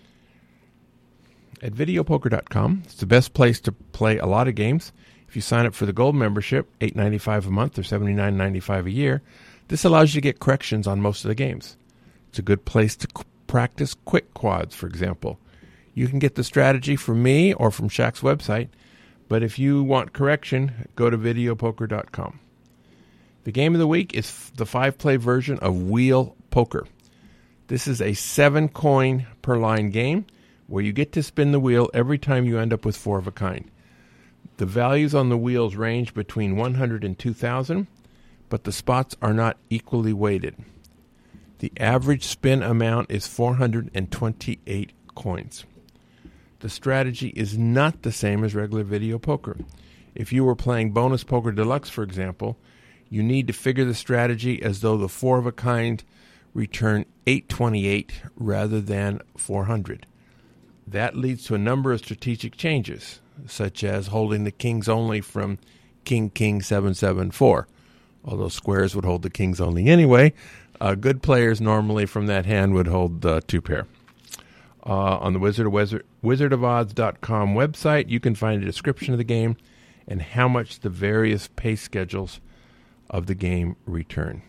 S2: At video poker dot com, it's the best place to play a lot of games. If you sign up for the gold membership, eight dollars and ninety-five cents a month or seventy-nine dollars and ninety-five cents a year, this allows you to get corrections on most of the games. It's a good place to qu- practice quick quads, for example. You can get the strategy from me or from Shaq's website, but if you want correction, go to video poker dot com. The game of the week is f- the five-play version of Wheel Poker. This is a seven-coin per line game where you get to spin the wheel every time you end up with four of a kind. The values on the wheels range between one hundred and two thousand, but the spots are not equally weighted. The average spin amount is four hundred twenty-eight coins. The strategy is not the same as regular video poker. If you were playing Bonus Poker Deluxe, for example, you need to figure the strategy as though the four of a kind return eight hundred twenty-eight rather than four hundred. That leads to a number of strategic changes, such as holding the kings only from King King seven seven four. Although squares would hold the kings only anyway, uh, good players normally from that hand would hold the two pair. Uh, on the Wizard of Wizard, wizard of odds dot com website, you can find a description of the game and how much the various pay schedules of the game return.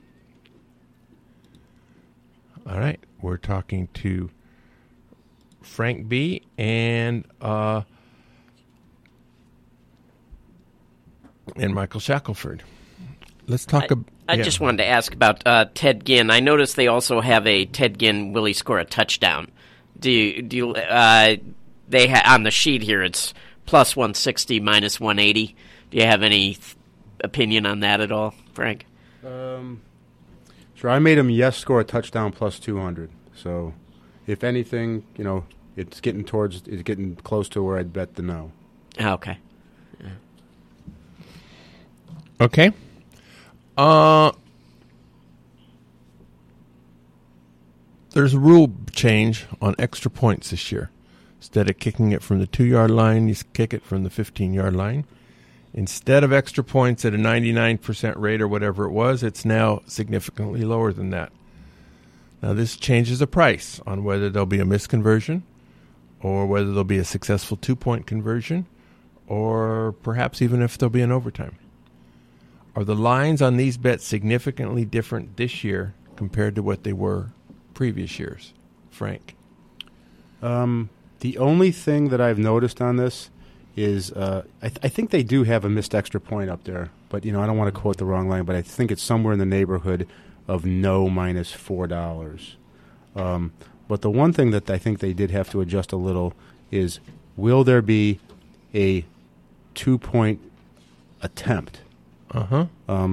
S2: All right, we're talking to Frank B. and uh, and Michael Shackelford. Let's talk
S3: I,
S2: about...
S3: I
S2: yeah.
S3: just wanted to ask about uh, Ted Ginn. I noticed they also have a Ted Ginn, will he score a touchdown? Do you, do you, uh, they ha- on the sheet here, it's plus one sixty, minus one eighty. Do you have any th- opinion on that at all, Frank?
S5: Um, sure. I made him yes score a touchdown plus two hundred. So, if anything, you know, it's getting towards, it's getting close to where I'd bet the no.
S3: Oh, okay. Yeah.
S2: Okay. Uh, there's a rule change on extra points this year. Instead of kicking it from the two-yard line, you kick it from the fifteen-yard line. Instead of extra points at a ninety-nine percent rate or whatever it was, it's now significantly lower than that. Now, this changes the price on whether there'll be a misconversion or whether there'll be a successful two-point conversion or perhaps even if there'll be an overtime. Are the lines on these bets significantly different this year compared to what they were previous years? Frank?
S5: Um, the only thing that I've noticed on this is uh, I, th- I think they do have a missed extra point up there. But, you know, I don't want to quote the wrong line, but I think it's somewhere in the neighborhood of no minus four dollars. Um, but the one thing that I think they did have to adjust a little is, will there be a two-point attempt?
S2: Uh-huh.
S5: Um,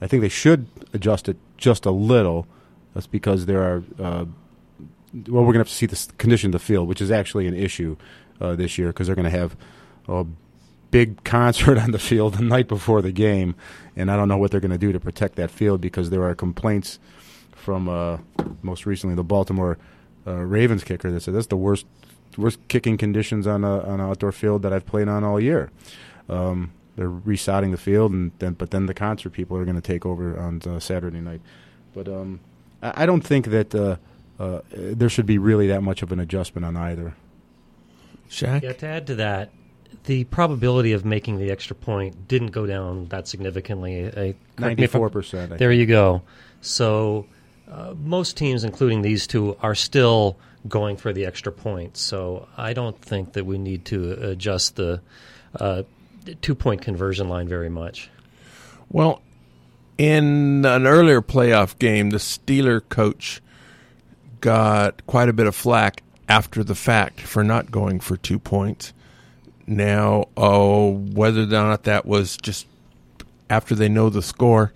S5: I think they should adjust it just a little. That's because there are, uh, well, we're going to have to see the condition of the field, which is actually an issue uh, this year because they're going to have a big concert on the field the night before the game, and I don't know what they're going to do to protect that field because there are complaints from uh, most recently the Baltimore uh, Ravens kicker that said that's the worst worst kicking conditions on a, on an outdoor field that I've played on all year. Um, they're resodding the field, and then but then the concert people are going to take over on uh, Saturday night. But um, I, I don't think that uh, uh, there should be really that much of an adjustment on either.
S2: Shaq?
S4: Yeah, to add to that, the probability of making the extra point didn't go down that significantly. I,
S5: ninety-four percent.
S4: There you go. So uh, most teams, including these two, are still going for the extra point. So I don't think that we need to adjust the uh, two-point conversion line very much.
S2: Well, in an earlier playoff game, the Steeler coach got quite a bit of flack after the fact for not going for two points. Now, oh, whether or not that was just after they know the score,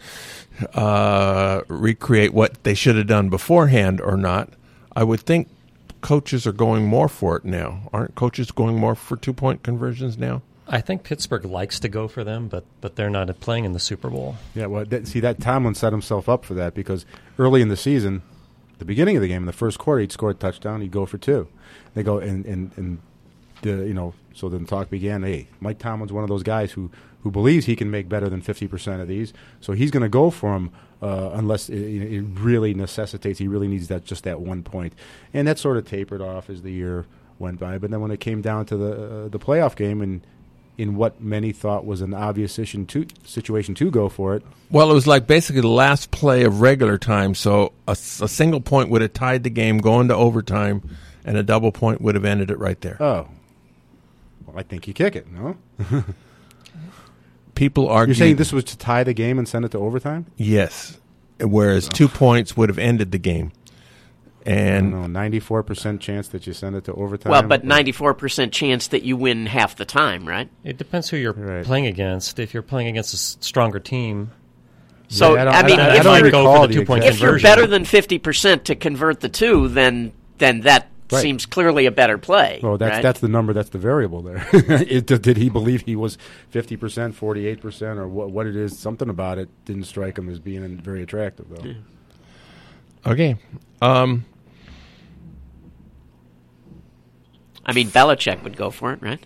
S2: uh, recreate what they should have done beforehand or not, I would think coaches are going more for it now. Aren't coaches going more for two-point conversions now?
S4: I think Pittsburgh likes to go for them, but but they're not playing in the Super Bowl.
S5: Yeah, well, that, see, that Tomlin set himself up for that because early in the season, the beginning of the game, in the first quarter, he'd score a touchdown, he'd go for two. They go and and and the you know. So then the talk began, hey, Mike Tomlin's one of those guys who, who believes he can make better than fifty percent of these, so he's going to go for them uh, unless it, it really necessitates, he really needs that just that one point. And that sort of tapered off as the year went by. But then when it came down to the uh, the playoff game and in what many thought was an obvious to, situation to go for it.
S2: Well, it was like basically the last play of regular time, so a, a single point would have tied the game going to overtime, and a double point would have ended it right there.
S5: Oh. I think you kick it, no?
S2: People argue.
S5: You're saying this was to tie the game and send it to overtime?
S2: Yes. Whereas oh. two points would have ended the game. And
S5: I don't know, ninety-four percent chance that you send it to overtime?
S3: Well, but ninety-four percent chance that you win half the time, right?
S4: It depends who you're
S5: right.
S4: playing against. If you're playing against a s- stronger team.
S3: So,
S5: yeah, I,
S3: I mean,
S5: I, I
S3: if,
S5: don't
S3: you're,
S5: recall
S4: for the two-point
S3: if you're
S4: conversion.
S3: better than fifty percent to convert the two, then then that
S5: Right.
S3: seems clearly a better play.
S5: Well, that's
S3: right?
S5: that's the number. That's the variable there. it, did he believe he was fifty percent, forty-eight percent, or what, what it is? Something about it didn't strike him as being very attractive, though.
S3: Yeah.
S2: Okay. Um,
S3: I mean, Belichick would go for it, right?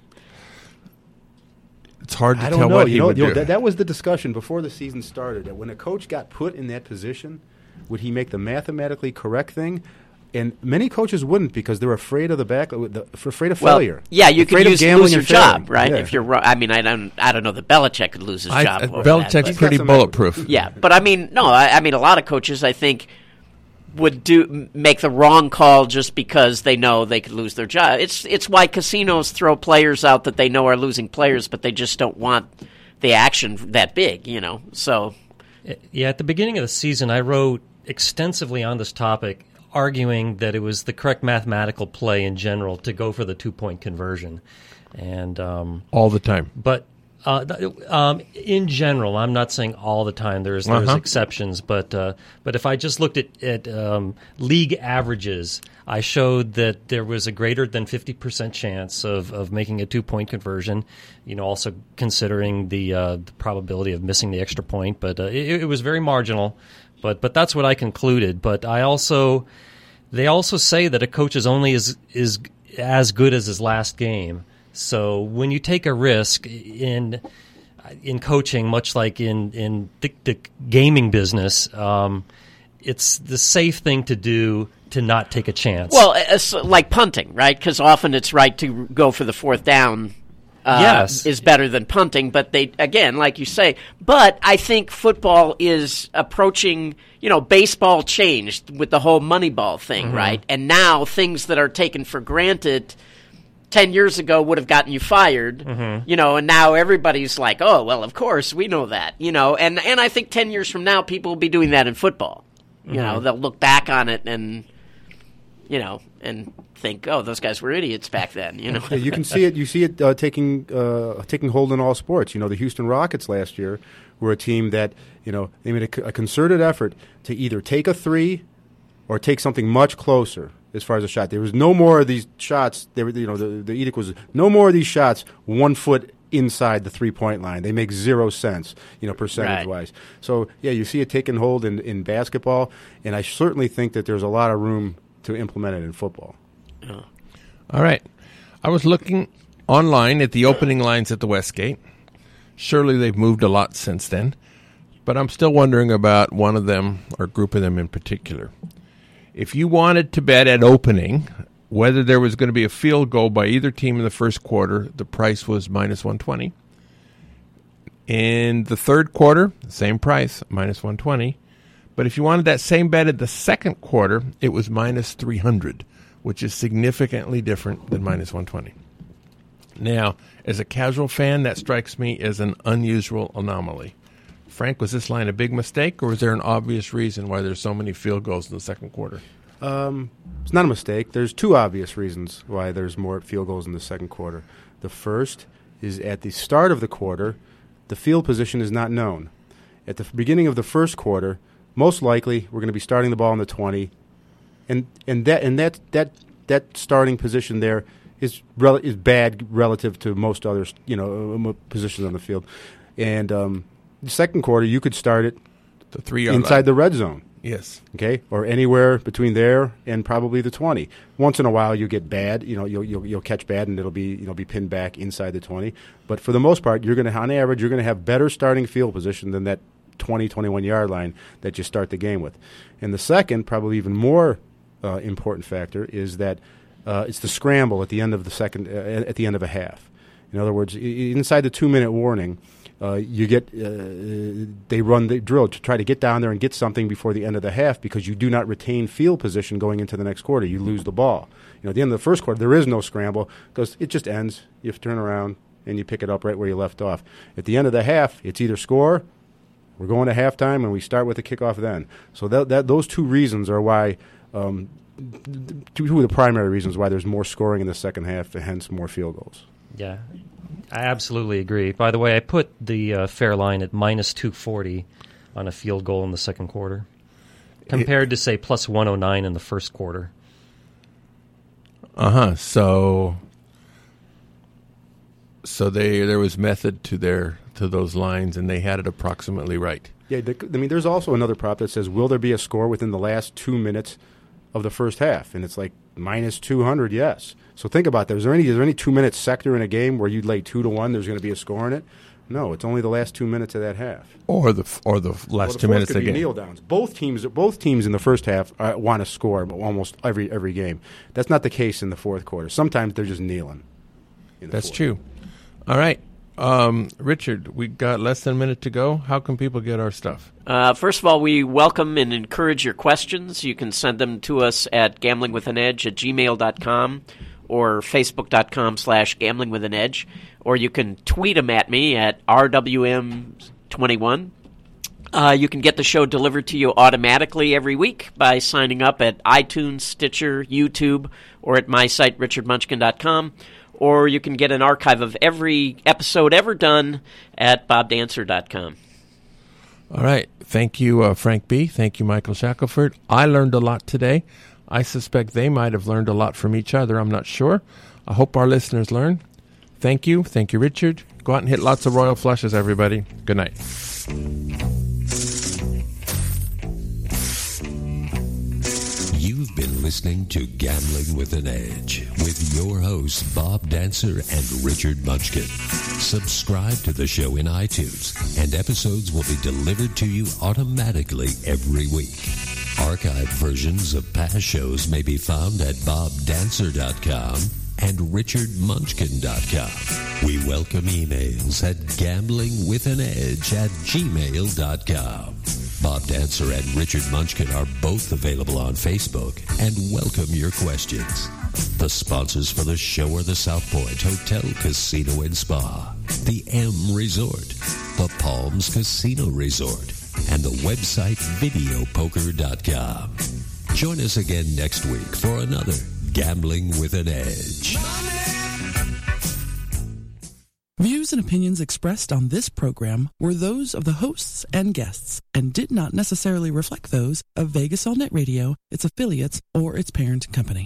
S2: it's hard to
S5: I don't
S2: tell
S5: know.
S2: what
S5: You
S2: he
S5: know,
S2: would
S5: you know
S2: do.
S5: that, that was the discussion before the season started. That when a coach got put in that position, would he make the mathematically correct thing? And many coaches wouldn't because they're afraid of the back, the, afraid of
S3: Well,
S5: failure.
S3: yeah, you
S5: afraid
S3: could
S5: of
S3: use,
S5: gambling
S3: lose your
S5: and failing.
S3: job, right?
S5: Yeah.
S3: If you're, ro- I mean, I don't, I don't know that Belichick could lose his
S2: I,
S3: job.
S2: uh,
S3: over that,
S2: Belichick's
S3: but-
S2: pretty
S5: some
S2: bulletproof.
S3: Yeah, but I mean, no, I, I mean, a lot of coaches, I think, would do m- make the wrong call just because they know they could lose their job. It's it's why casinos throw players out that they know are losing players, but they just don't want the action that big, you know. So,
S4: Yeah, at the beginning of the season, I wrote extensively on this topic, arguing that it was the correct mathematical play in general to go for the two-point conversion. And um,
S2: All the time.
S4: But uh, th- um, in general, I'm not saying all the time. There's there's
S2: Uh-huh.
S4: exceptions, but uh, but if I just looked at at um, league averages, I showed that there was a greater than fifty percent chance of, of making a two-point conversion. You know, also considering the, uh, the probability of missing the extra point, but uh, it, it was very marginal. But but that's what I concluded. But I also they also say that a coach is only as is as good as his last game. So when you take a risk in in coaching, much like in in the, the gaming business, um, it's the safe thing to do to not take a chance.
S3: well, it's like punting, right? Because often it's right to go for the fourth down. Uh,
S4: Yes.
S3: is better than punting, but they again, like you say. But I think football is approaching. You know, baseball changed with the whole Moneyball thing,
S4: Mm-hmm.
S3: right? And now things that are taken for granted ten years ago would have gotten you fired.
S4: Mm-hmm.
S3: You know, and now everybody's like, "Oh, well, of course we know that." You know, and and I think ten years from now, people will be doing that in football. You
S4: Mm-hmm.
S3: know, they'll look back on it and you know, and think, oh, those guys were idiots back then, you know.
S5: Yeah, you can see it. You see it uh, taking uh, taking hold in all sports. You know, the Houston Rockets last year were a team that, you know, they made a, a concerted effort to either take a three or take something much closer as far as a shot. There was no more of these shots. They were, you know, the, the edict was no more of these shots one foot inside the three-point line. They make zero sense, you know, percentage-wise. Right. So, yeah, you see it taking hold in, in basketball, and I certainly think that there's a lot of room to implement it in football.
S3: Oh.
S2: All right. I was looking online at the opening lines at the Westgate. Surely they've moved a lot since then, but I'm still wondering about one of them or group of them in particular. If you wanted to bet at opening whether there was going to be a field goal by either team in the first quarter, the price was minus one twenty. In the third quarter, same price, minus one twenty. But if you wanted that same bet at the second quarter, it was minus three hundred, which is significantly different than minus one twenty. Now, as a casual fan, that strikes me as an unusual anomaly. Frank, was this line a big mistake, or was there an obvious reason why there's so many field goals in the second quarter?
S5: Um, it's not a mistake. There's two obvious reasons why there's more field goals in the second quarter. The first is at the start of the quarter, the field position is not known. At the beginning of the first quarter, most likely we're going to be starting the ball in the twenty, and and that and that that that starting position there is rel- is bad relative to most other you know positions on the field. And um, the second quarter, you could start it
S2: the three
S5: inside
S2: line.
S5: the red zone.
S2: Yes.
S5: Okay, or anywhere between there and probably the twenty. Once in a while, you get bad. You know, you'll you'll, you'll catch bad, and it'll be you know be pinned back inside the twenty. But for the most part, you're going to, on average, you're going to have better starting field position than that twenty, twenty-one yard line that you start the game with. And the second, probably even more uh, important factor, is that uh, it's the scramble at the end of the second, uh, at the end of a half. In other words, I- inside the two minute warning. Uh, you get uh, they run the drill to try to get down there and get something before the end of the half because you do not retain field position going into the next quarter. You lose the ball. You know, at the end of the first quarter, there is no scramble because it just ends. You have to turn around and you pick it up right where you left off. At the end of the half, it's either score, we're going to halftime, and we start with the kickoff then. So that, that those two reasons are why um, two of the primary reasons why there's more scoring in the second half and hence more field goals.
S4: Yeah. I absolutely agree. By the way, I put the uh, fair line at minus two forty on a field goal in the second quarter, compared it, to, say, plus one oh nine in the first quarter.
S2: Uh-huh. So so they there was method to their to those lines, and they had it approximately right.
S5: Yeah, the, I mean, there's also another prop that says, will there be a score within the last two minutes of the first half? And it's like minus two hundred, yes. So think about that. Is there any is there any two minute sector in a game where you'd lay two to one? There's going to be a score in it. No, it's only the last two minutes of that half,
S2: or the or the last
S5: well, the
S2: two minutes
S5: could
S2: of the
S5: be
S2: game.
S5: Kneel downs. Both teams, both teams in the first half uh, want to score almost every every game. That's not the case in the fourth quarter. Sometimes they're just kneeling.
S2: That's
S5: fourth.
S2: true. All right, um, Richard, we got less than a minute to go. How can people get our stuff?
S3: Uh, first of all, we welcome and encourage your questions. You can send them to us at gamblingwithanedge at gmail dot com or facebook.com slash gamblingwithanedge, or you can tweet them at me at R W M twenty-one. Uh, you can get the show delivered to you automatically every week by signing up at iTunes, Stitcher, YouTube, or at my site, richard munchkin dot com. Or you can get an archive of every episode ever done at bob dancer dot com.
S2: All right. Thank you, uh, Frank B. Thank you, Michael Shackelford. I learned a lot today. I suspect they might have learned a lot from each other. I'm not sure. I hope our listeners learn. Thank you. Thank you, Richard. Go out and hit lots of royal flushes, everybody. Good night.
S1: You've been listening to Gambling with an Edge with your hosts, Bob Dancer and Richard Munchkin. Subscribe to the show in iTunes, and episodes will be delivered to you automatically every week. Archived versions of past shows may be found at bob dancer dot com and richard munchkin dot com. We welcome emails at gamblingwithanedge at gmail dot com. Bob Dancer and Richard Munchkin are both available on Facebook and welcome your questions. The sponsors for the show are the South Point Hotel, Casino and Spa, the M Resort, the Palms Casino Resort, and the website video poker dot com. Join us again next week for another Gambling with an Edge.
S6: Views and opinions expressed on this program were those of the hosts and guests and did not necessarily reflect those of Vegas All Net Radio, its affiliates, or its parent company.